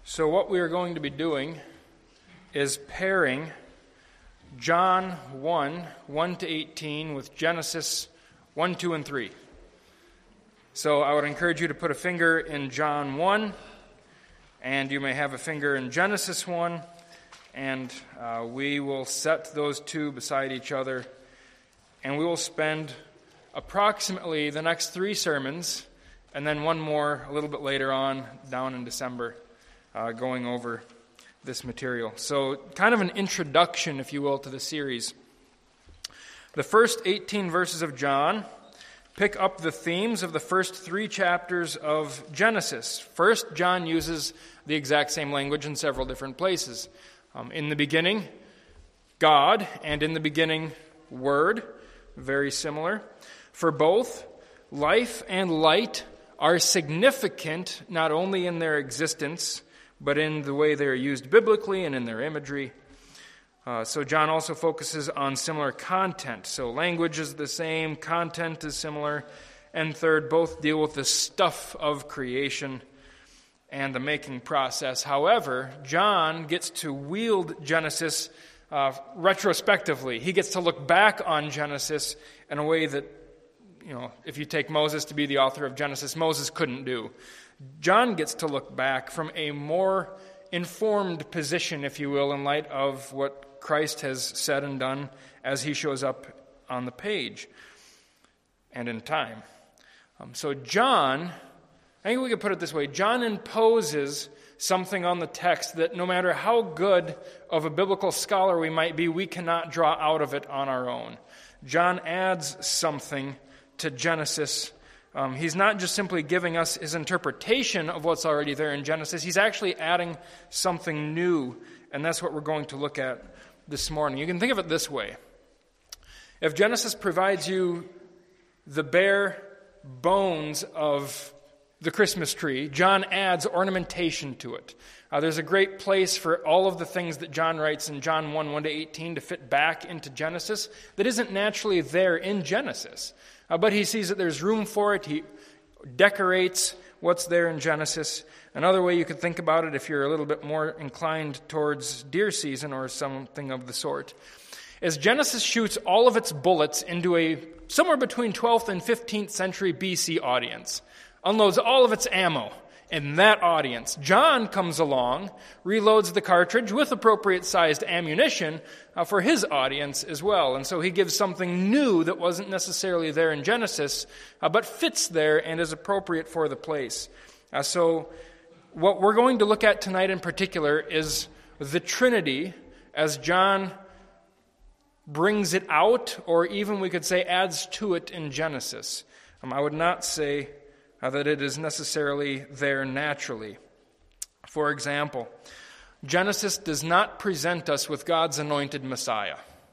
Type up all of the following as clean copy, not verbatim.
So what we are going to be doing is pairing John 1, 1 to 18 with Genesis 1, 2, and 3. So I would encourage you to put a finger in John 1, and you may have a finger in Genesis 1, and we will set those two beside each other, and we will spend approximately the next 3 sermons, and then one more a little bit later on, down in December, going over this material. So kind of an introduction, if you will, to the series. The first 18 verses of John pick up the themes of the first 3 chapters of Genesis. First, John uses the exact same language in several different places. In the beginning, God, and in the beginning, Word, very similar. For both, life and light are significant not only in their existence, but in the way they are used biblically and in their imagery. So John also focuses on similar content. So language is the same, content is similar. And third, both deal with the stuff of creation and the making process. However, John gets to wield Genesis retrospectively. He gets to look back on Genesis in a way that, if you take Moses to be the author of Genesis, Moses couldn't do. John gets to look back from a more informed position, if you will, in light of what Christ has said and done as he shows up on the page and in time. So John, I think we could put it this way, John imposes something on the text that no matter how good of a biblical scholar we might be, we cannot draw out of it on our own. John adds something to Genesis. He's not just simply giving us his interpretation of what's already there in Genesis. He's actually adding something new, and that's what we're going to look at this morning. You can think of it this way. If Genesis provides you the bare bones of the Christmas tree, John adds ornamentation to it. There's a great place for all of the things that John writes in John 1, 1 to 18 to fit back into Genesis that isn't naturally there in Genesis. But he sees that there's room for it. He decorates what's there in Genesis. Another way you could think about it, if you're a little bit more inclined towards deer season or something of the sort, is Genesis shoots all of its bullets into a somewhere between 12th and 15th century BC audience, unloads all of its ammo in that audience. John comes along, reloads the cartridge with appropriate-sized ammunition for his audience as well. And so he gives something new that wasn't necessarily there in Genesis, but fits there and is appropriate for the place. So what we're going to look at tonight in particular is the Trinity as John brings it out, or even we could say adds to it in Genesis. I would not say that it is necessarily there naturally. For example, Genesis does not present us with God's anointed Messiah.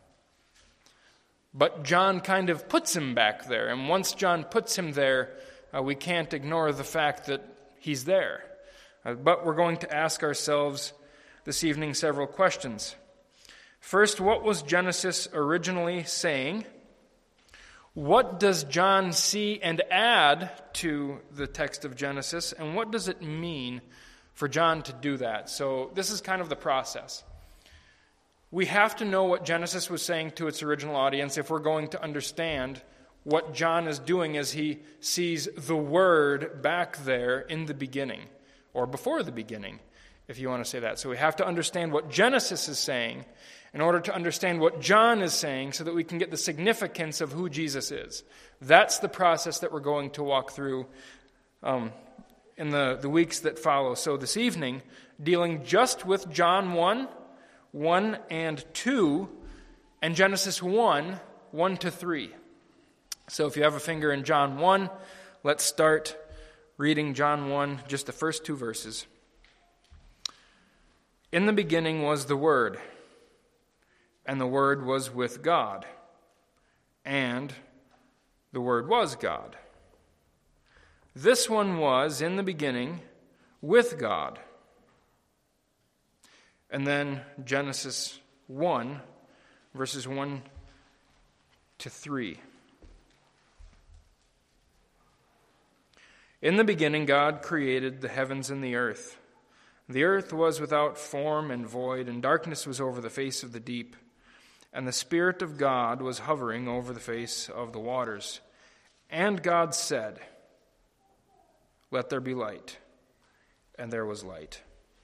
But John kind of puts him back there. And once John puts him there, we can't ignore the fact that he's there. But we're going to ask ourselves this evening several questions. First, what was Genesis originally saying? What does John see and add to the text of Genesis, and what does it mean for John to do that? So this is kind of the process. We have to know what Genesis was saying to its original audience if we're going to understand what John is doing as he sees the Word back there in the beginning, or before the beginning, if you want to say that. So we have to understand what Genesis is saying in order to understand what John is saying so that we can get the significance of who Jesus is. That's the process that we're going to walk through in the weeks that follow. So this evening, dealing just with John 1, 1 and 2, and Genesis 1, 1 to 3. So if you have a finger in John 1, let's start reading John 1, just the first 2 verses. In the beginning was the Word, and the Word was with God, and the Word was God. This one was in the beginning with God. And then Genesis 1, verses 1 to 3. In the beginning, God created the heavens and the earth. The earth was without form and void, and darkness was over the face of the deep. And the Spirit of God was hovering over the face of the waters. And God said, "Let there be light." And there was light.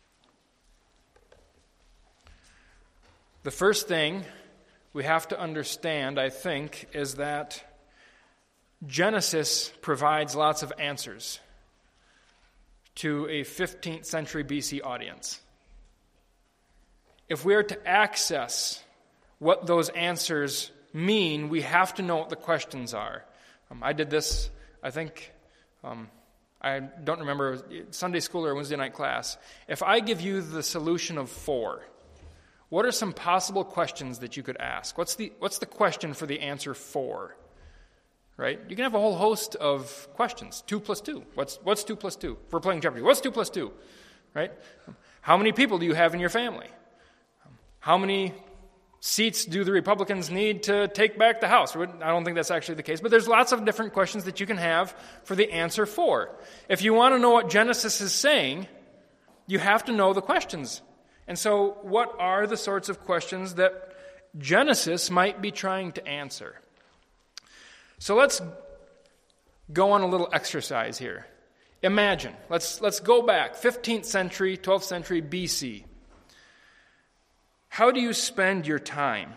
The first thing we have to understand, I think, is that Genesis provides lots of answers to a 15th century BC audience. If we are to access what those answers mean, we have to know what the questions are. I did this, I think, I don't remember, Sunday school or Wednesday night class. If I give you the solution of 4, what are some possible questions that you could ask? What's the question for the answer 4? Right? You can have a whole host of questions. 2 plus 2. What's 2 plus 2? If we're playing Jeopardy, what's 2 plus 2? Right? How many people do you have in your family? How many seats do the Republicans need to take back the House? I don't think that's actually the case, but there's lots of different questions that you can have for the answer 4. If you want to know what Genesis is saying, you have to know the questions. And so what are the sorts of questions that Genesis might be trying to answer? So let's go on a little exercise here. Imagine, let's go back, 15th century, 12th century BC. How do you spend your time?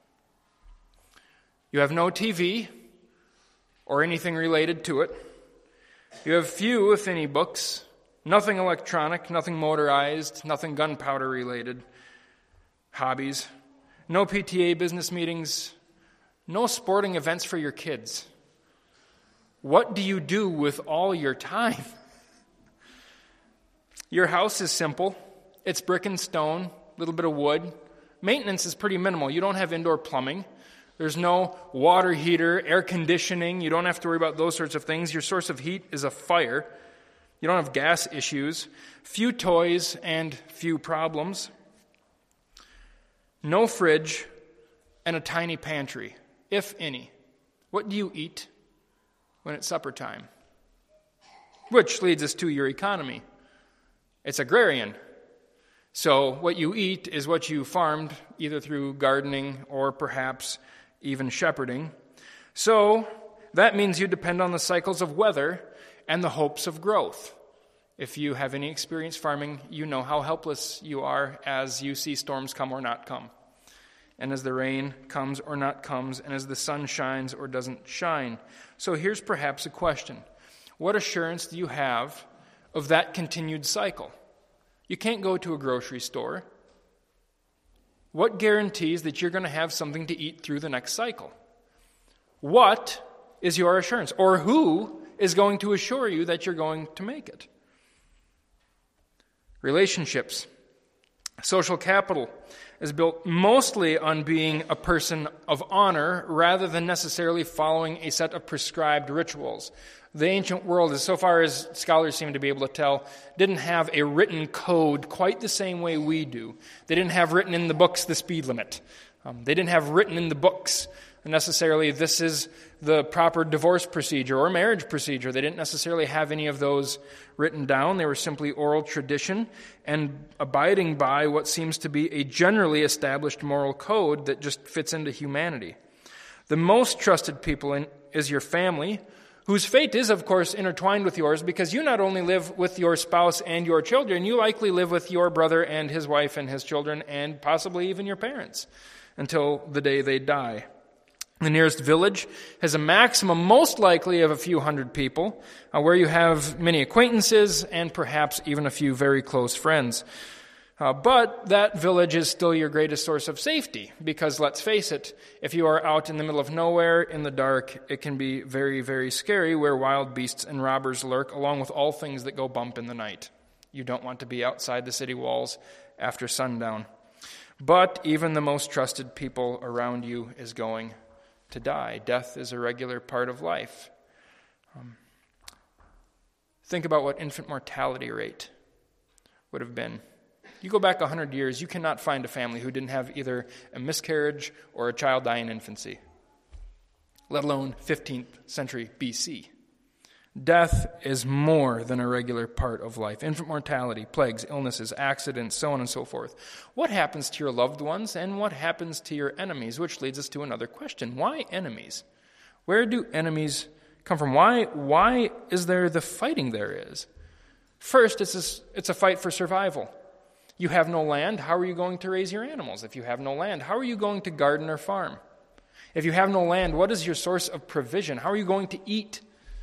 You have no TV or anything related to it. You have few, if any, books, nothing electronic, nothing motorized, nothing gunpowder related, hobbies, no PTA business meetings, no sporting events for your kids. What do you do with all your time? Your house is simple. It's brick and stone, a little bit of wood. Maintenance is pretty minimal. You don't have indoor plumbing. There's no water heater, air conditioning. You don't have to worry about those sorts of things. Your source of heat is a fire. You don't have gas issues. Few toys and few problems. No fridge and a tiny pantry, if any. What do you eat when it's supper time? Which leads us to your economy. It's agrarian. So what you eat is what you farmed, either through gardening or perhaps even shepherding. So that means you depend on the cycles of weather and the hopes of growth. If you have any experience farming, you know how helpless you are as you see storms come or not come, and as the rain comes or not comes, and as the sun shines or doesn't shine. So here's perhaps a question. What assurance do you have of that continued cycle? You can't go to a grocery store. What guarantees that you're going to have something to eat through the next cycle? What is your assurance? Or who is going to assure you that you're going to make it? Relationships. Social capital is built mostly on being a person of honor rather than necessarily following a set of prescribed rituals. The ancient world, as so far as scholars seem to be able to tell, didn't have a written code quite the same way we do. They didn't have written in the books the speed limit. They didn't have written in the books necessarily this is the proper divorce procedure or marriage procedure. They didn't necessarily have any of those written down. They were simply oral tradition and abiding by what seems to be a generally established moral code that just fits into humanity. The most trusted people is your family, whose fate is, of course, intertwined with yours, because you not only live with your spouse and your children, you likely live with your brother and his wife and his children and possibly even your parents until the day they die. The nearest village has a maximum, most likely, of a few hundred people, where you have many acquaintances and perhaps even a few very close friends. But that village is still your greatest source of safety, because let's face it, if you are out in the middle of nowhere in the dark, it can be very, very scary where wild beasts and robbers lurk, along with all things that go bump in the night. You don't want to be outside the city walls after sundown. But even the most trusted people around you is going to die. Death is a regular part of life. Think about what infant mortality rate would have been. You go back 100 years, you cannot find a family who didn't have either a miscarriage or a child die in infancy, let alone 15th century BC. Death is more than a regular part of life. Infant mortality, plagues, illnesses, accidents, so on and so forth. What happens to your loved ones and what happens to your enemies? Which leads us to another question. Why enemies? Where do enemies come from? Why is there the fighting there is? First, it's a fight for survival. You have no land, how are you going to raise your animals? If you have no land, how are you going to garden or farm? If you have no land, what is your source of provision? How are you going to eat?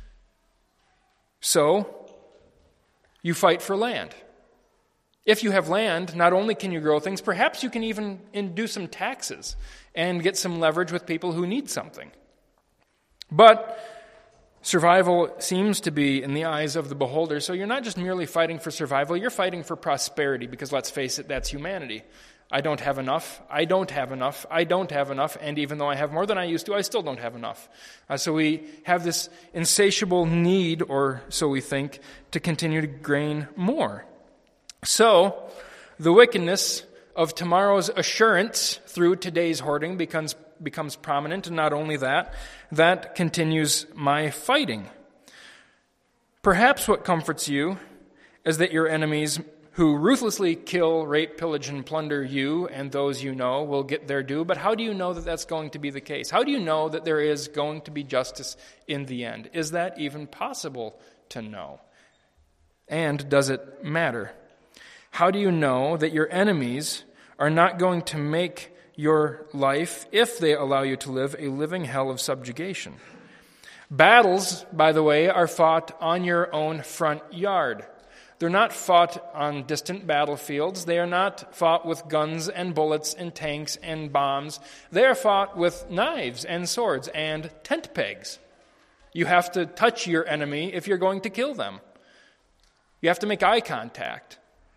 So, you fight for land. If you have land, not only can you grow things, perhaps you can even do some taxes and get some leverage with people who need something. But survival seems to be in the eyes of the beholder, so you're not just merely fighting for survival, you're fighting for prosperity, because let's face it, that's humanity. I don't have enough, I don't have enough, I don't have enough, and even though I have more than I used to, I still don't have enough. So we have this insatiable need, or so we think, to continue to gain more. So, the wickedness of tomorrow's assurance through today's hoarding becomes prominent, and not only that continues my fighting. Perhaps what comforts you is that your enemies who ruthlessly kill, rape, pillage, and plunder you and those you know will get their due. But how do you know that that's going to be the case? How do you know that there is going to be justice in the end? Is that even possible to know? And does it matter? How do you know that your enemies are not going to make your life, if they allow you to live, a living hell of subjugation? Battles, by the way, are fought on your own front yard. They're not fought on distant battlefields. They are not fought with guns and bullets and tanks and bombs. They are fought with knives and swords and tent pegs. You have to touch your enemy if you're going to kill them. You have to make eye contact.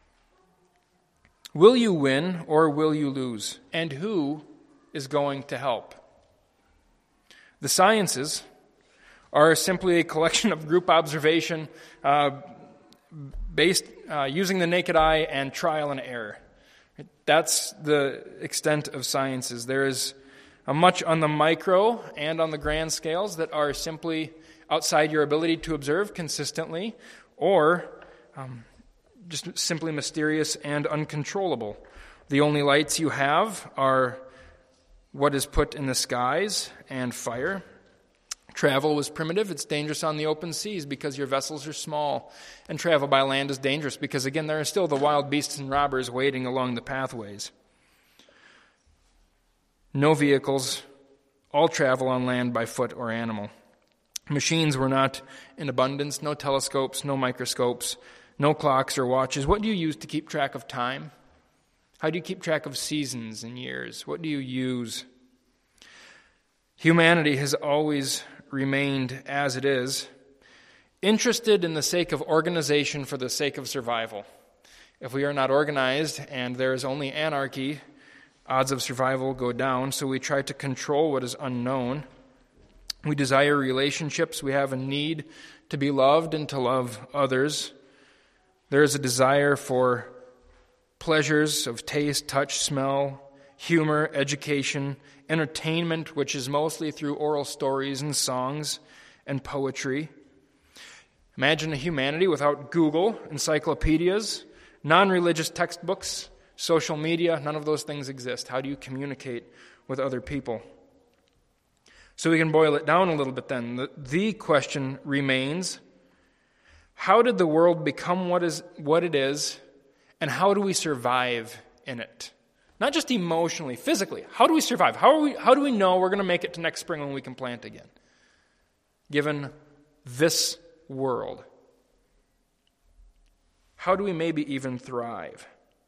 Will you win or will you lose? And who is going to help? The sciences are simply a collection of group observation based using the naked eye and trial and error. That's the extent of sciences. There is much on the micro and on the grand scales that are simply outside your ability to observe consistently, or just simply mysterious and uncontrollable. The only lights you have are what is put in the skies and fire. Travel was primitive. It's dangerous on the open seas because your vessels are small. And travel by land is dangerous because, again, there are still the wild beasts and robbers waiting along the pathways. No vehicles. All travel on land by foot or animal. Machines were not in abundance. No telescopes, no microscopes, no clocks or watches. What do you use to keep track of time? How do you keep track of seasons and years? What do you use? Humanity has always remained as it is, interested in the sake of organization for the sake of survival. If we are not organized and there is only anarchy, odds of survival go down, so we try to control what is unknown. We desire relationships. We have a need to be loved and to love others. There is a desire for pleasures of taste, touch, smell, humor, education, entertainment, which is mostly through oral stories and songs and poetry. Imagine a humanity without Google, encyclopedias, non-religious textbooks, social media. None of those things exist. How do you communicate with other people? So we can boil it down a little bit then. The question remains, how did the world become what it is, and how do we survive in it? Not just emotionally, physically. How do we survive? How do we know we're going to make it to next spring when we can plant again? Given this world. How do we maybe even thrive?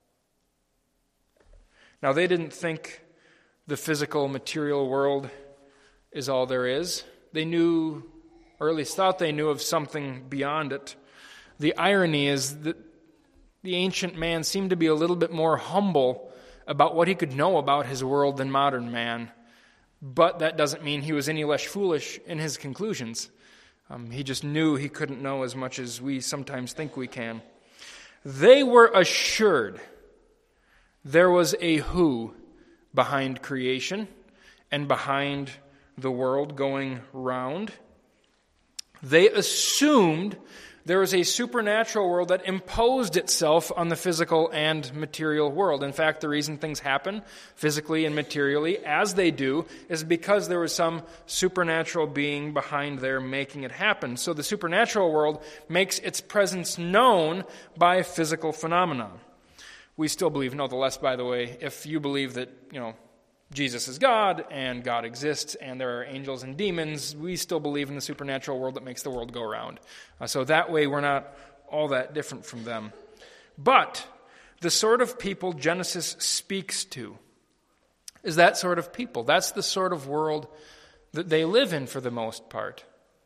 Now, they didn't think the physical, material world is all there is. They knew, or at least thought they knew, of something beyond it. The irony is that the ancient man seemed to be a little bit more humble about what he could know about his world than modern man. But that doesn't mean he was any less foolish in his conclusions. He just knew he couldn't know as much as we sometimes think we can. They were assured there was a who behind creation and behind the world going round. They assumed there was a supernatural world that imposed itself on the physical and material world. In fact, the reason things happen physically and materially as they do is because there was some supernatural being behind there making it happen. So the supernatural world makes its presence known by physical phenomena. We still believe, nonetheless, by the way, if you believe that, Jesus is God and God exists and there are angels and demons, we still believe in the supernatural world that makes the world go round. So that way we're not all that different from them. But the sort of people Genesis speaks to is that sort of people. That's the sort of world that they live in for the most part.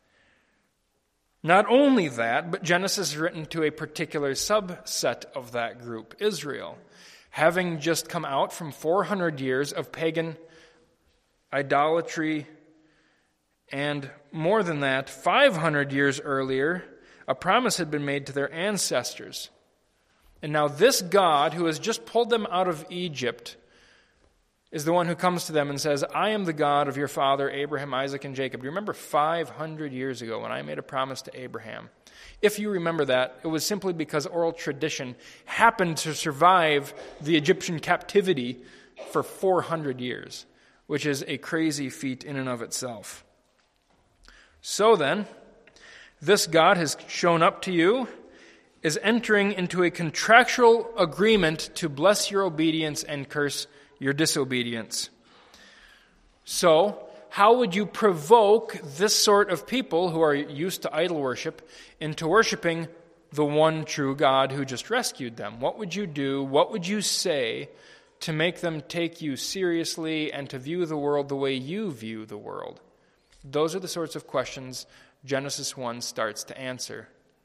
Not only that, but Genesis is written to a particular subset of that group, Israel. Having just come out from 400 years of pagan idolatry, and more than that, 500 years earlier, a promise had been made to their ancestors. And now this God, who has just pulled them out of Egypt, is the one who comes to them and says, I am the God of your father, Abraham, Isaac, and Jacob. Do you remember 500 years ago when I made a promise to Abraham? If you remember that, it was simply because oral tradition happened to survive the Egyptian captivity for 400 years, which is a crazy feat in and of itself. So then, this God has shown up to you, is entering into a contractual agreement to bless your obedience and curse your disobedience. So, how would you provoke this sort of people who are used to idol worship into worshiping the one true God who just rescued them? What would you do? What would you say to make them take you seriously and to view the world the way you view the world? Those are the sorts of questions Genesis 1 starts to answer.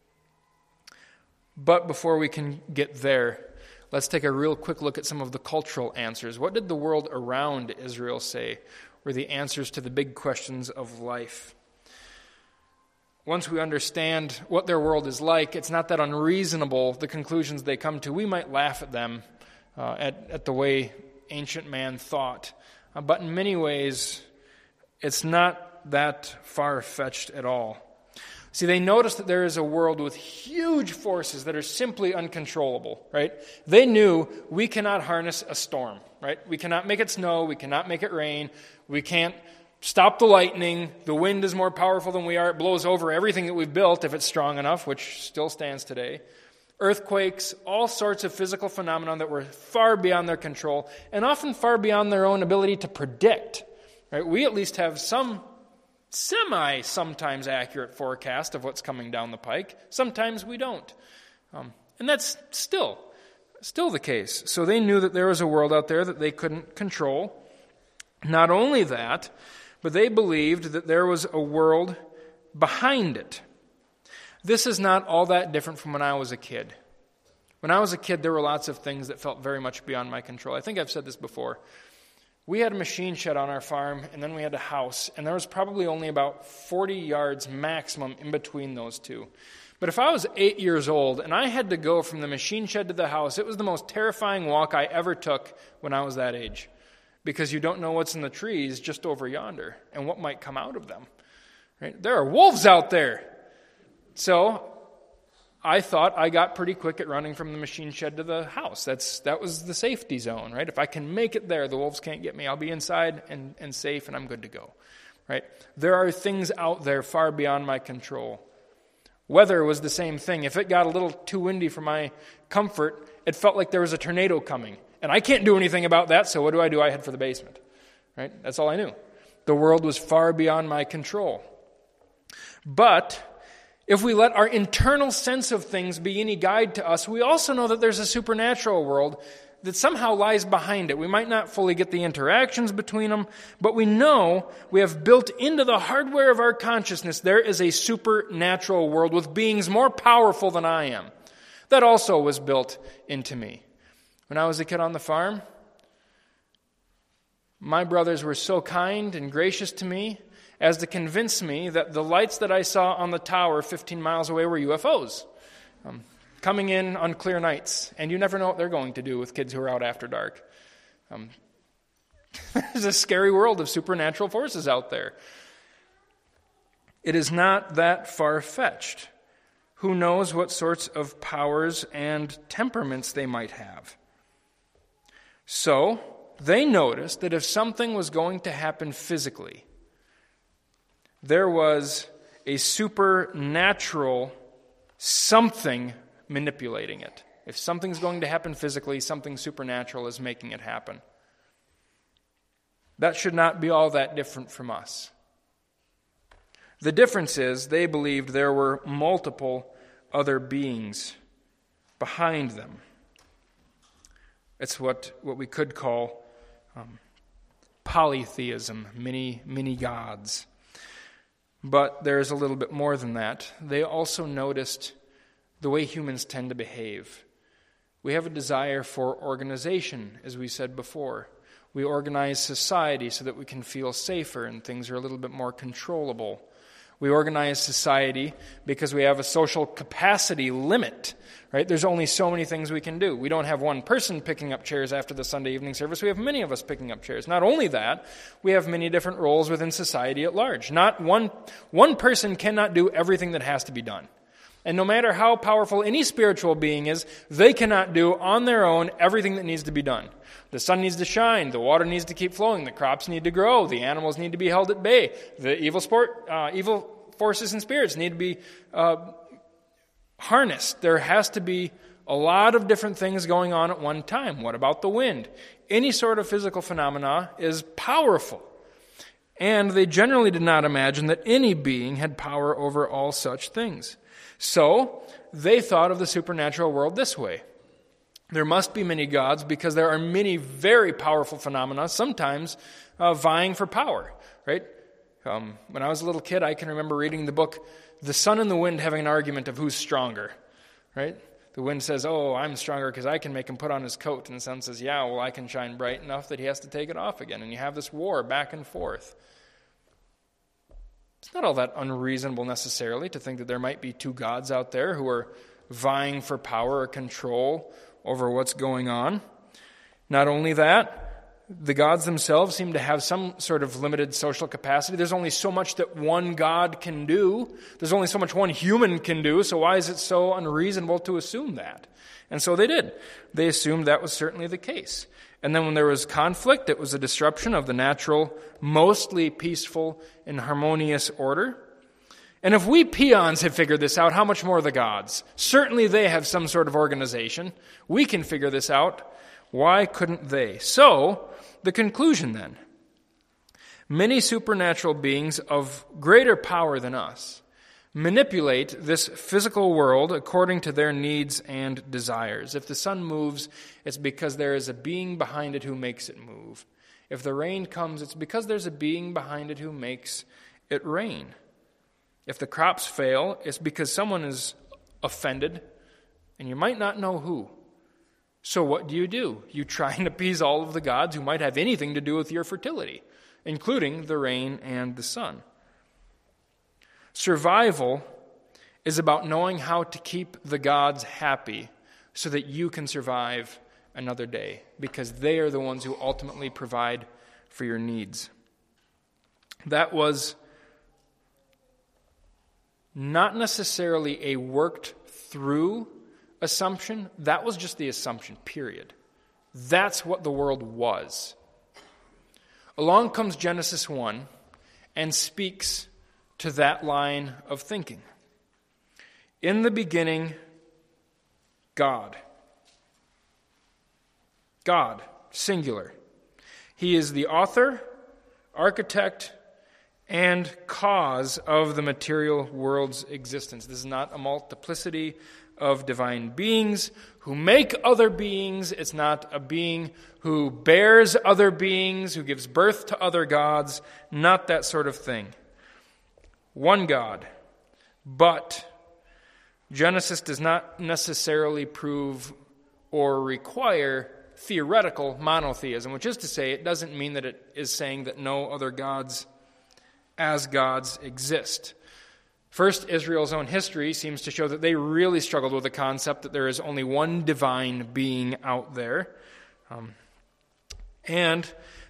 But before we can get there, let's take a real quick look at some of the cultural answers. What did the world around Israel say were the answers to the big questions of life? Once we understand what their world is like, it's not that unreasonable, the conclusions they come to. We might laugh at them, at the way ancient man thought. But in many ways, it's not that far-fetched at all. See, they noticed that there is a world with huge forces that are simply uncontrollable, right? They knew we cannot harness a storm, right? We cannot make it snow. We cannot make it rain. We can't stop the lightning. The wind is more powerful than we are. It blows over everything that we've built if it's strong enough, which still stands today. Earthquakes, all sorts of physical phenomena that were far beyond their control and often far beyond their own ability to predict, right? We at least have some sometimes accurate forecast of what's coming down the pike. Sometimes we don't. And that's still the case. So they knew that there was a world out there that they couldn't control. Not only that, but they believed that there was a world behind it. This is not all that different from when I was a kid. When I was a kid, there were lots of things that felt very much beyond my control. I think I've said this before. We had a machine shed on our farm, and then we had a house, and there was probably only about 40 yards maximum in between those two. But if I was 8 years old and I had to go from the machine shed to the house, it was the most terrifying walk I ever took when I was that age, because you don't know what's in the trees just over yonder and what might come out of them. Right? There are wolves out there. So I thought I got pretty quick at running from the machine shed to the house. That was the safety zone, right? If I can make it there, the wolves can't get me. I'll be inside and safe, and I'm good to go, right? There are things out there far beyond my control. Weather was the same thing. If it got a little too windy for my comfort, it felt like there was a tornado coming. And I can't do anything about that, so what do? I head for the basement, right? That's all I knew. The world was far beyond my control. But if we let our internal sense of things be any guide to us, we also know that there's a supernatural world that somehow lies behind it. We might not fully get the interactions between them, but we know we have built into the hardware of our consciousness there is a supernatural world with beings more powerful than I am. That also was built into me. When I was a kid on the farm, my brothers were so kind and gracious to me as to convince me that the lights that I saw on the tower 15 miles away were UFOs, coming in on clear nights. And you never know what they're going to do with kids who are out after dark. There's a scary world of supernatural forces out there. it is not that far-fetched. Who knows what sorts of powers and temperaments they might have? So, they noticed that if something was going to happen physically, there was a supernatural something manipulating it. If something's going to happen physically, something supernatural is making it happen. That should not be all that different from us. The difference is they believed there were multiple other beings behind them. It's what we could call polytheism, many gods. But there's a little bit more than that. They also noticed the way humans tend to behave. We have a desire for organization, as we said before. We organize society so that we can feel safer and things are a little bit more controllable. We organize society because we have a social capacity limit, right? There's only so many things we can do. We don't have one person picking up chairs after the Sunday evening service. We have many of us picking up chairs. Not only that, we have many different roles within society at large. Not one person cannot do everything that has to be done. And no matter how powerful any spiritual being is, they cannot do on their own everything that needs to be done. The sun needs to shine, the water needs to keep flowing, the crops need to grow, the animals need to be held at bay, the evil forces and spirits need to be harnessed. There has to be a lot of different things going on at one time. What about the wind? Any sort of physical phenomena is powerful. And they generally did not imagine that any being had power over all such things. So, they thought of the supernatural world this way. There must be many gods because there are many very powerful phenomena, sometimes vying for power, right? When I was a little kid, I can remember reading the book, The Sun and the Wind having an argument of who's stronger, right? The wind says, oh, I'm stronger because I can make him put on his coat. And the sun says, yeah, well, I can shine bright enough that he has to take it off again. And you have this war back and forth. It's not all that unreasonable necessarily to think that there might be two gods out there who are vying for power or control over what's going on. Not only that, the gods themselves seem to have some sort of limited social capacity. There's only so much that one god can do. There's only so much one human can do, so why is it so unreasonable to assume that? And so they did. They assumed that was certainly the case. And then when there was conflict, it was a disruption of the natural, mostly peaceful and harmonious order. And if we peons have figured this out, how much more the gods? Certainly they have some sort of organization. We can figure this out. Why couldn't they? So, the conclusion then. Many supernatural beings of greater power than us manipulate this physical world according to their needs and desires. If the sun moves, it's because there is a being behind it who makes it move. If the rain comes, it's because there's a being behind it who makes it rain. If the crops fail, it's because someone is offended, and you might not know who. So what do? You try and appease all of the gods who might have anything to do with your fertility, including the rain and the sun. Survival is about knowing how to keep the gods happy so that you can survive another day, because they are the ones who ultimately provide for your needs. That was not necessarily a worked through assumption. That was just the assumption, period. That's what the world was. Along comes Genesis 1 and speaks to that line of thinking. In the beginning, God. God, singular. He is the author, architect, and cause of the material world's existence. This is not a multiplicity of divine beings who make other beings. It's not a being who bears other beings, who gives birth to other gods. Not that sort of thing. One God. But Genesis does not necessarily prove or require theoretical monotheism, which is to say, it doesn't mean that it is saying that no other gods as gods exist. First, Israel's own history seems to show that they really struggled with the concept that there is only one divine being out there. And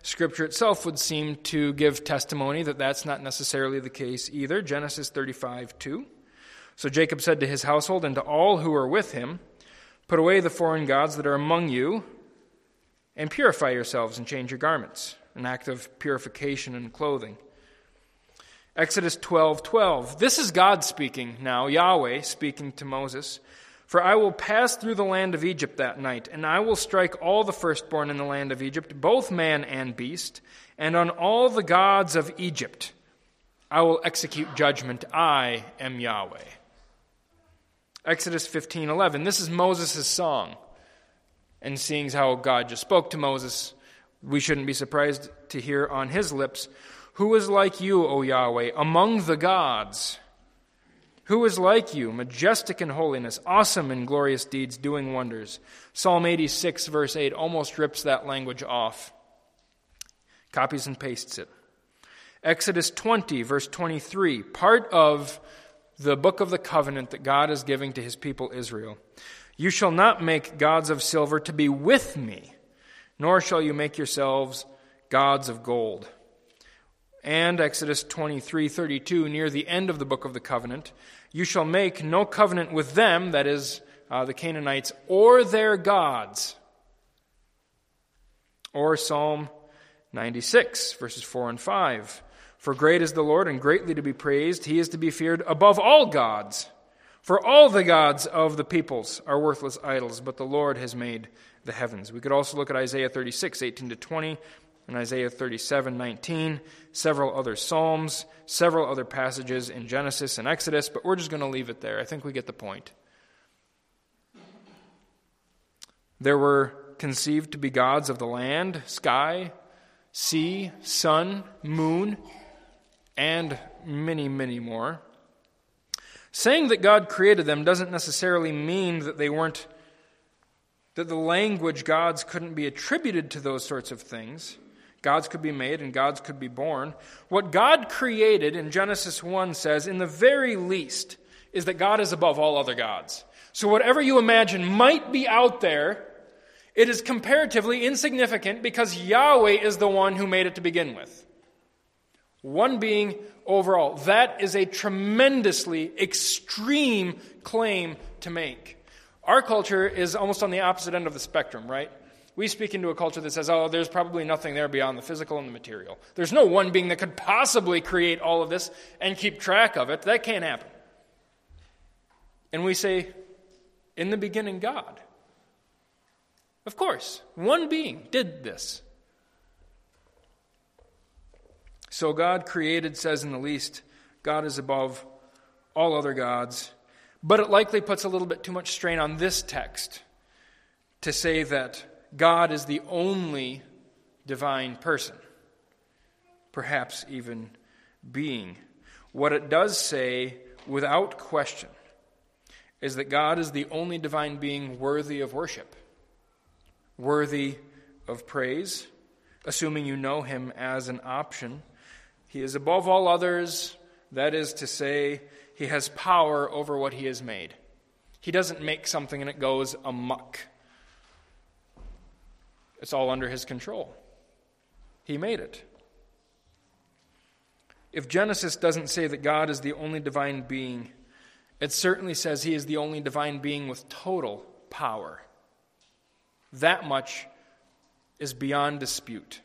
Scripture itself would seem to give testimony that that's not necessarily the case either. Genesis 35:2. So Jacob said to his household and to all who are with him, "Put away the foreign gods that are among you, and purify yourselves and change your garments," an act of purification and clothing. Exodus 12:12. This is God speaking now, Yahweh speaking to Moses. "For I will pass through the land of Egypt that night, and I will strike all the firstborn in the land of Egypt, both man and beast, and on all the gods of Egypt I will execute judgment. I am Yahweh." Exodus 15:11. This is Moses' song. And seeing how God just spoke to Moses, we shouldn't be surprised to hear on his lips, "Who is like you, O Yahweh, among the gods? Who is like you, majestic in holiness, awesome in glorious deeds, doing wonders?" Psalm 86, verse 8, almost rips that language off. Copies and pastes it. Exodus 20, verse 23, part of the book of the covenant that God is giving to his people Israel. "You shall not make gods of silver to be with me, nor shall you make yourselves gods of gold." And Exodus 23:32, near the end of the book of the covenant, "You shall make no covenant with them," that is, the Canaanites, "or their gods." Or Psalm 96, verses 4 and 5. "For great is the Lord, and greatly to be praised. He is to be feared above all gods. For all the gods of the peoples are worthless idols, but the Lord has made the heavens." We could also look at Isaiah 36, 18-20, and Isaiah 37, 19, several other Psalms, several other passages in Genesis and Exodus, but we're just going to leave it there. I think we get the point. There were conceived to be gods of the land, sky, sea, sun, moon, and many, many more. Saying that God created them doesn't necessarily mean that that the language gods couldn't be attributed to those sorts of things. Gods could be made and gods could be born. What God created in Genesis 1 says, in the very least, is that God is above all other gods. So whatever you imagine might be out there, it is comparatively insignificant because Yahweh is the one who made it to begin with. One being overall. That is a tremendously extreme claim to make. Our culture is almost on the opposite end of the spectrum, right? We speak into a culture that says, oh, there's probably nothing there beyond the physical and the material. There's no one being that could possibly create all of this and keep track of it. That can't happen. And we say, in the beginning, God. Of course, one being did this. So God created, says in the least, God is above all other gods. But it likely puts a little bit too much strain on this text to say that God is the only divine person, perhaps even being. What it does say, without question, is that God is the only divine being worthy of worship, worthy of praise, assuming you know him as an option. He is above all others, that is to say, he has power over what he has made. He doesn't make something and it goes amok. It's all under his control. He made it. If Genesis doesn't say that God is the only divine being, it certainly says he is the only divine being with total power. That much is beyond dispute.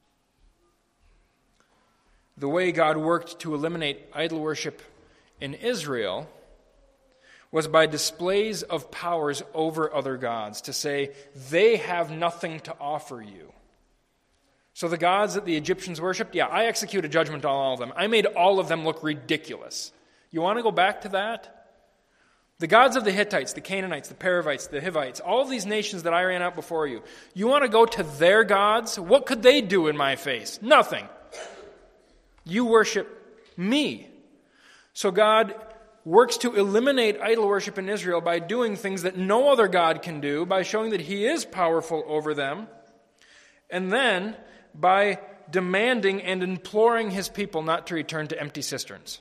The way God worked to eliminate idol worship in Israel was by displays of powers over other gods, to say they have nothing to offer you. So the gods that the Egyptians worshipped, I executed judgment on all of them. I made all of them look ridiculous. You want to go back to that? The gods of the Hittites, the Canaanites, the Perizzites, the Hivites, all of these nations that I ran out before you, you want to go to their gods? What could they do in my face? Nothing. You worship me. So God works to eliminate idol worship in Israel by doing things that no other God can do, by showing that he is powerful over them, and then by demanding and imploring his people not to return to empty cisterns.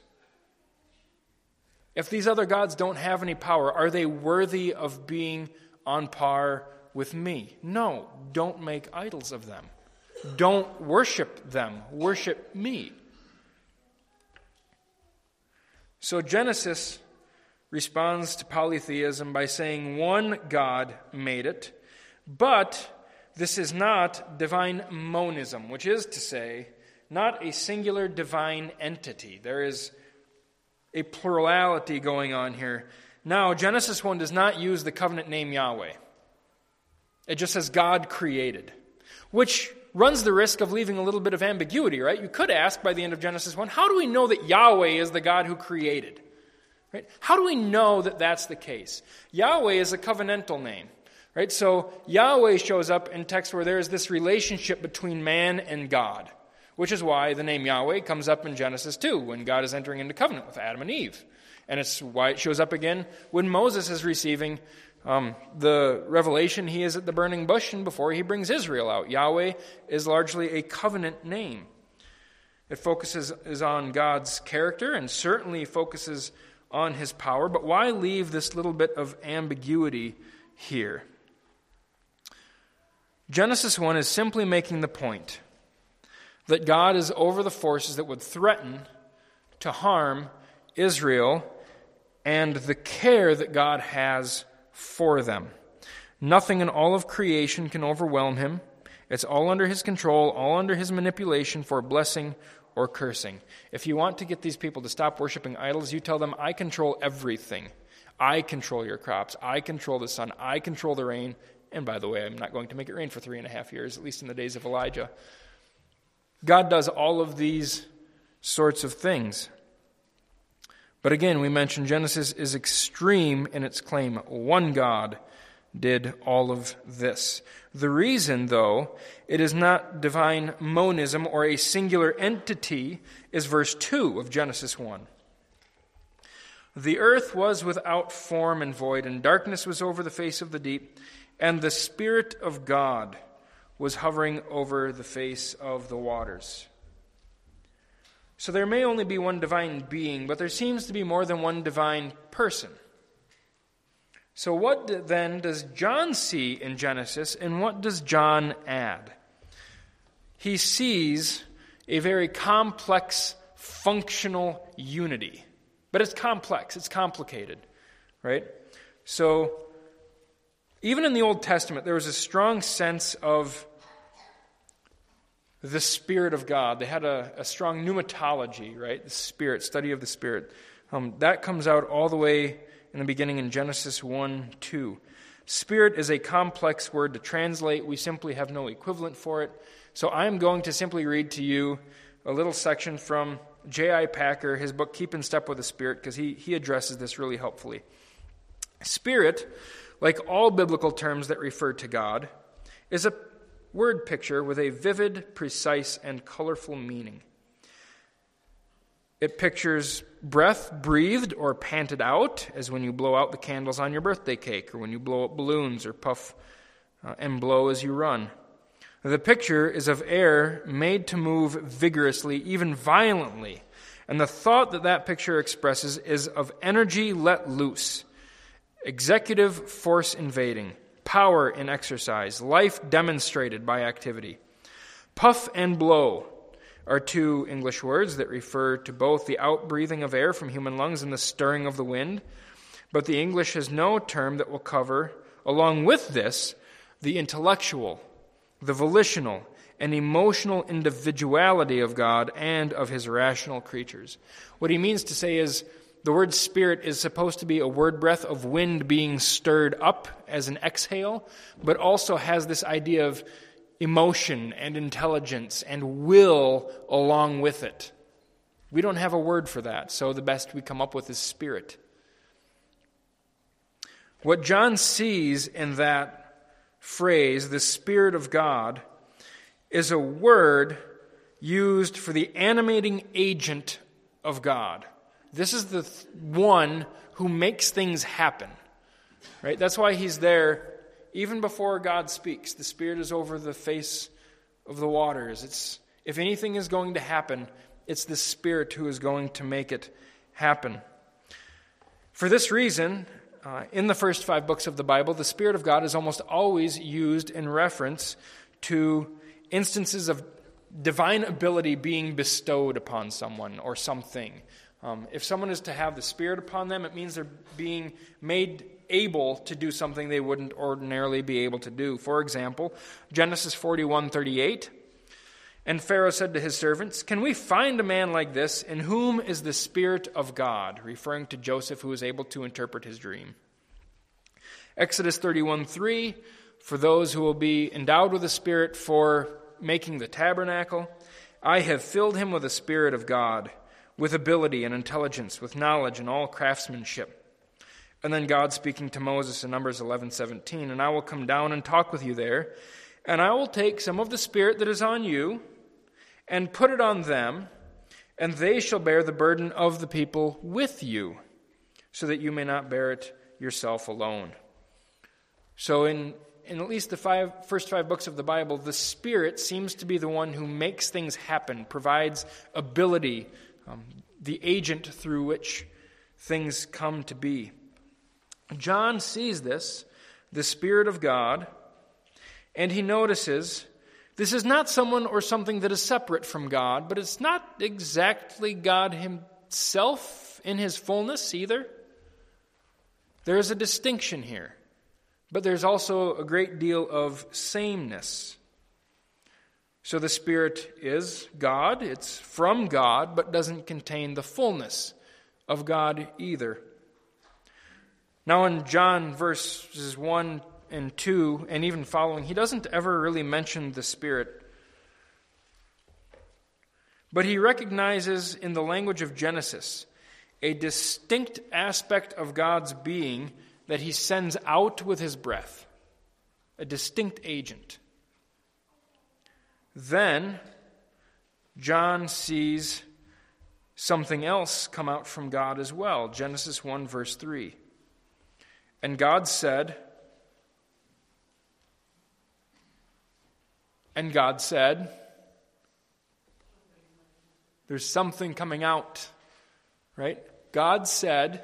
If these other gods don't have any power, are they worthy of being on par with me? No, don't make idols of them. Don't worship them. Worship me. So Genesis responds to polytheism by saying one God made it, but this is not divine monism, which is to say, not a singular divine entity. There is a plurality going on here. Now, Genesis 1 does not use the covenant name Yahweh. It just says God created, which runs the risk of leaving a little bit of ambiguity, right? You could ask by the end of Genesis 1, how do we know that Yahweh is the God who created? Right? How do we know that that's the case? Yahweh is a covenantal name, right? So Yahweh shows up in texts where there is this relationship between man and God, which is why the name Yahweh comes up in Genesis 2 when God is entering into covenant with Adam and Eve. And it's why it shows up again when Moses is receiving the revelation. He is at the burning bush and before he brings Israel out. Yahweh is largely a covenant name. It focuses on God's character and certainly focuses on his power. But why leave this little bit of ambiguity here? Genesis 1 is simply making the point that God is over the forces that would threaten to harm Israel and the care that God has for them. Nothing in all of creation can overwhelm him. It's all under his control, all under his manipulation for blessing or cursing. If you want to get these people to stop worshiping idols, you tell them, I control everything. I control your crops. I control the sun. I control the rain. And by the way, I'm not going to make it rain for 3.5 years, at least in the days of Elijah. God does all of these sorts of things. But again, we mentioned Genesis is extreme in its claim. One God did all of this. The reason, though, it is not divine monism or a singular entity is verse 2 of Genesis 1. The earth was without form and void, and darkness was over the face of the deep, and the Spirit of God was hovering over the face of the waters. So there may only be one divine being, but there seems to be more than one divine person. So what then does John see in Genesis, and what does John add? He sees a very complex, functional unity. But it's complex, it's complicated, right? So even in the Old Testament, there was a strong sense of the Spirit of God. They had a strong pneumatology, right? The Spirit, study of the Spirit. That comes out all the way in the beginning in Genesis 1:2. Spirit is a complex word to translate. We simply have no equivalent for it. So I'm going to simply read to you a little section from J.I. Packer, his book Keep in Step with the Spirit, because he addresses this really helpfully. Spirit, like all biblical terms that refer to God, is a word picture with a vivid, precise, and colorful meaning. It pictures breath breathed or panted out, as when you blow out the candles on your birthday cake, or when you blow up balloons or puff and blow as you run. The picture is of air made to move vigorously, even violently. And the thought that that picture expresses is of energy let loose, executive force invading, power in exercise, life demonstrated by activity. Puff and blow are two English words that refer to both the outbreathing of air from human lungs and the stirring of the wind. But the English has no term that will cover, along with this, the intellectual, the volitional, and emotional individuality of God and of his rational creatures. What he means to say is the word spirit is supposed to be a word breath of wind being stirred up as an exhale, but also has this idea of emotion and intelligence and will along with it. We don't have a word for that, so the best we come up with is spirit. What John sees in that phrase, the Spirit of God, is a word used for the animating agent of God. This is the one who makes things happen, right? That's why he's there even before God speaks. The Spirit is over the face of the waters. If anything is going to happen, it's the Spirit who is going to make it happen. For this reason, in the first 5 books of the Bible, the Spirit of God is almost always used in reference to instances of divine ability being bestowed upon someone or something. If someone is to have the Spirit upon them, it means they're being made able to do something they wouldn't ordinarily be able to do. For example, Genesis 41:38, and Pharaoh said to his servants, "Can we find a man like this in whom is the Spirit of God?" referring to Joseph, who was able to interpret his dream. Exodus 31:3, for those who will be endowed with the Spirit for making the tabernacle, "I have filled him with the Spirit of God, with ability and intelligence, with knowledge and all craftsmanship." And then God speaking to Moses in Numbers 11:17, "And I will come down and talk with you there, and I will take some of the Spirit that is on you and put it on them, and they shall bear the burden of the people with you, so that you may not bear it yourself alone." So in at least the first five books of the Bible, the Spirit seems to be the one who makes things happen, provides ability, the agent through which things come to be. John sees this, the Spirit of God, and he notices this is not someone or something that is separate from God, but it's not exactly God himself in his fullness either. There is a distinction here, but there's also a great deal of sameness. So the Spirit is God, it's from God, but doesn't contain the fullness of God either. Now in John verses 1 and 2, and even following, he doesn't ever really mention the Spirit. But he recognizes in the language of Genesis a distinct aspect of God's being that he sends out with his breath, a distinct agent. Then John sees something else come out from God as well. Genesis 1 verse 3. And God said, there's something coming out, right? God said.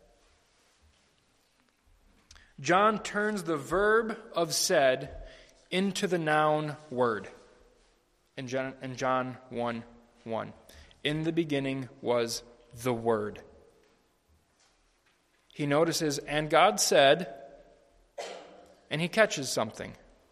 John turns the verb of said into the noun word in John 1:1. In the beginning was the Word. He notices, and God said, and he catches something.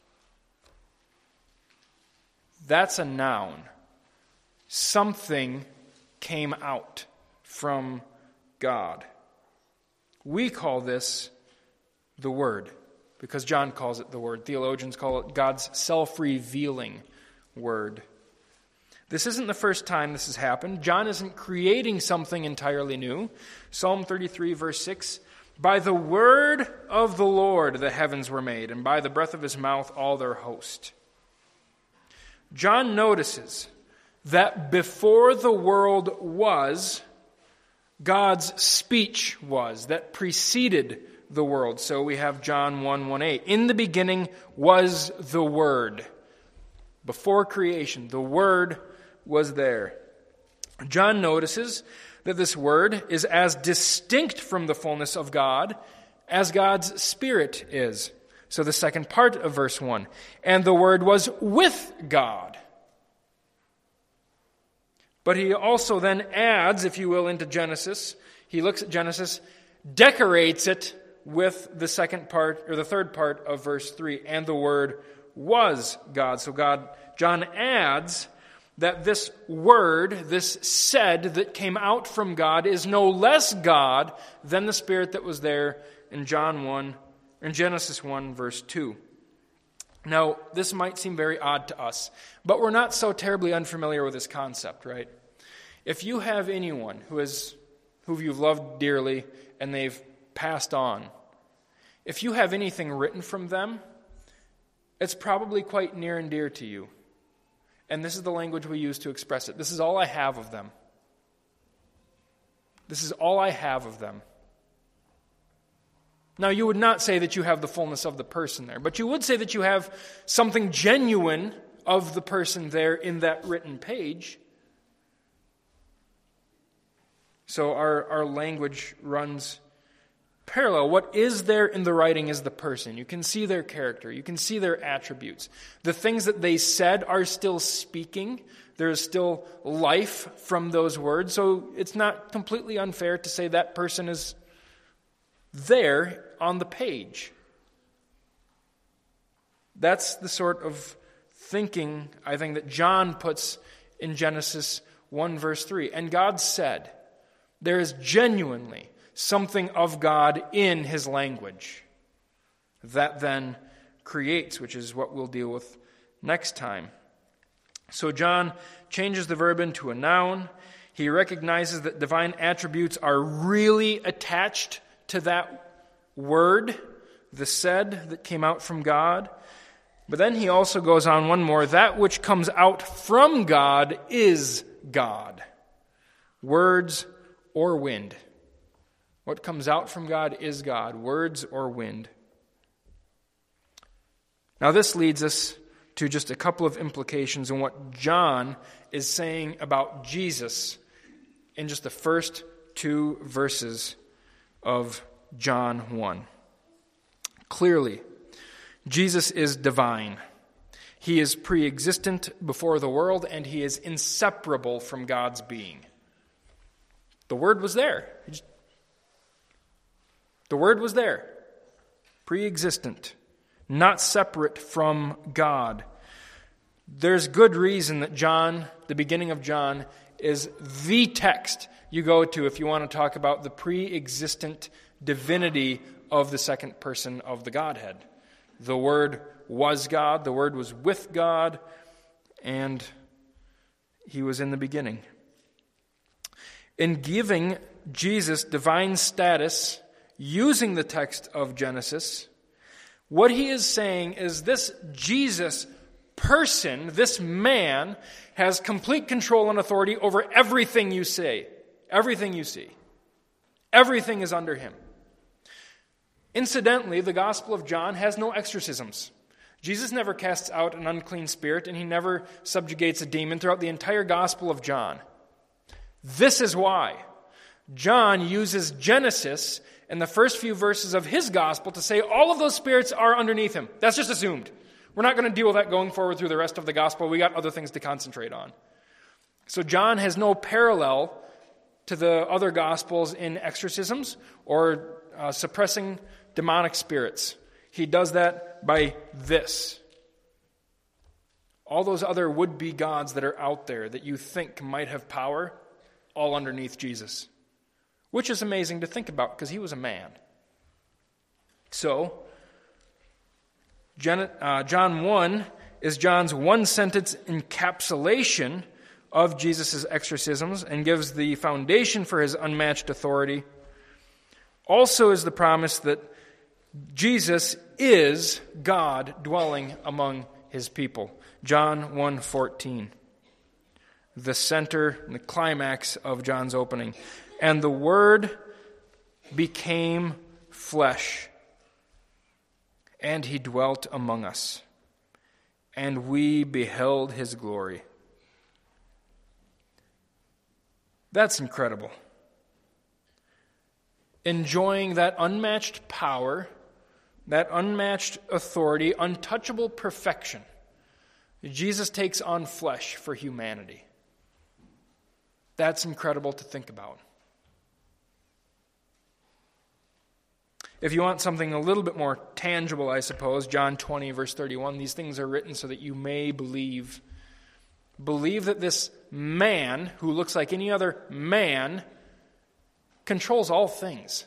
That's a noun. Something came out from God. We call this the Word, because John calls it the Word. Theologians call it God's self-revealing Word. This isn't the first time this has happened. John isn't creating something entirely new. Psalm 33, verse 6, "By the word of the Lord the heavens were made, and by the breath of his mouth all their host." John notices that before the world was, God's speech was, that preceded the world. So we have John 1:1-8. In the beginning was the Word. Before creation, the Word was there. John notices that this Word is as distinct from the fullness of God as God's Spirit is. So the second part of verse 1, and the Word was with God. But he also then adds, if you will, into Genesis, he looks at Genesis, decorates it with the second part, or the third part of verse 3, and the Word was God. So John adds that this Word, this said that came out from God, is no less God than the Spirit that was there in Genesis 1, verse 2. Now, this might seem very odd to us, but we're not so terribly unfamiliar with this concept, right? If you have anyone who you've loved dearly and they've passed on, if you have anything written from them, it's probably quite near and dear to you. And this is the language we use to express it. This is all I have of them. This is all I have of them. Now, you would not say that you have the fullness of the person there, but you would say that you have something genuine of the person there in that written page. So our language runs parallel. What is there in the writing is the person. You can see their character. You can see their attributes. The things that they said are still speaking. There is still life from those words. So it's not completely unfair to say that person is there on the page. That's the sort of thinking, I think, that John puts in Genesis 1 verse 3. And God said, there is genuinely something of God in his language. That then creates, which is what we'll deal with next time. So John changes the verb into a noun. He recognizes that divine attributes are really attached to that word, the said that came out from God. But then he also goes on one more. That which comes out from God is God. Words or wind. What comes out from God is God. Words or wind. Now this leads us to just a couple of implications in what John is saying about Jesus in just the first 2 verses of John 1. Clearly, Jesus is divine. He is pre-existent before the world, and he is inseparable from God's being. The Word was there. The Word was there. Pre-existent. Not separate from God. There's good reason that John, the beginning of John, is the text you go to if you want to talk about the pre-existent divinity of the second person of the Godhead. The Word was God, the Word was with God, and he was in the beginning. In giving Jesus divine status, using the text of Genesis, what he is saying is this Jesus person, this man, has complete control and authority over everything you say, everything you see. Everything is under him. Incidentally, the Gospel of John has no exorcisms. Jesus never casts out an unclean spirit, and he never subjugates a demon throughout the entire Gospel of John. This is why John uses Genesis in the first few verses of his Gospel to say all of those spirits are underneath him. That's just assumed. We're not going to deal with that going forward through the rest of the Gospel. We got other things to concentrate on. So John has no parallel to the other Gospels in exorcisms or suppressing demonic spirits. He does that by this. All those other would-be gods that are out there that you think might have power, all underneath Jesus. Which is amazing to think about because he was a man. So, John 1 is John's one-sentence encapsulation of Jesus' exorcisms and gives the foundation for his unmatched authority. Also is the promise that Jesus is God dwelling among his people. John 1:14. The center, the climax of John's opening. And the Word became flesh, and he dwelt among us, and we beheld his glory. That's incredible. Enjoying that unmatched power, that unmatched authority, untouchable perfection, Jesus takes on flesh for humanity. That's incredible to think about. If you want something a little bit more tangible, I suppose, John 20, verse 31, these things are written so that you may believe. Believe that this man, who looks like any other man, controls all things.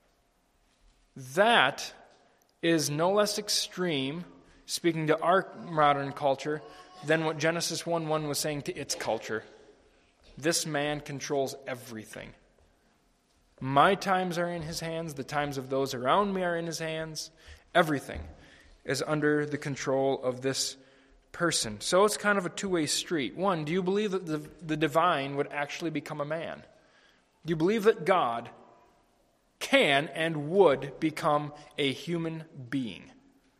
That is no less extreme, speaking to our modern culture, than what Genesis 1:1 was saying to its culture. This man controls everything. My times are in his hands. The times of those around me are in his hands. Everything is under the control of this person. So it's kind of a two-way street. One, do you believe that the divine would actually become a man? Do you believe that God can and would become a human being?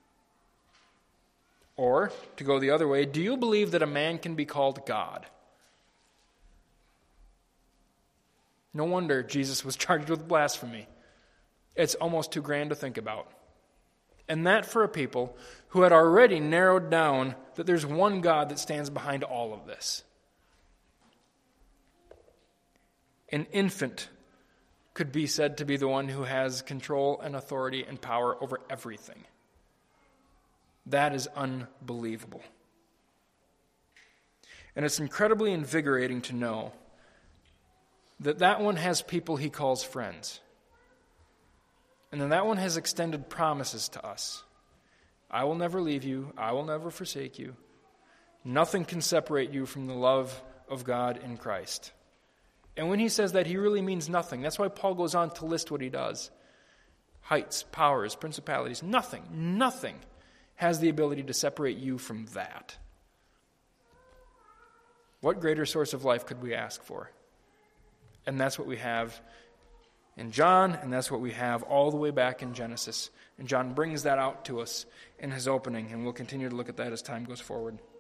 Or, to go the other way, do you believe that a man can be called God? No wonder Jesus was charged with blasphemy. It's almost too grand to think about. And that for a people who had already narrowed down that there's one God that stands behind all of this. An infant could be said to be the one who has control and authority and power over everything. That is unbelievable. And it's incredibly invigorating to know that that one has people he calls friends. And then that one has extended promises to us. I will never leave you. I will never forsake you. Nothing can separate you from the love of God in Christ. And when he says that, he really means nothing. That's why Paul goes on to list what he does. Heights, powers, principalities, nothing has the ability to separate you from that. What greater source of life could we ask for? And that's what we have in John, and that's what we have all the way back in Genesis. And John brings that out to us in his opening, and we'll continue to look at that as time goes forward.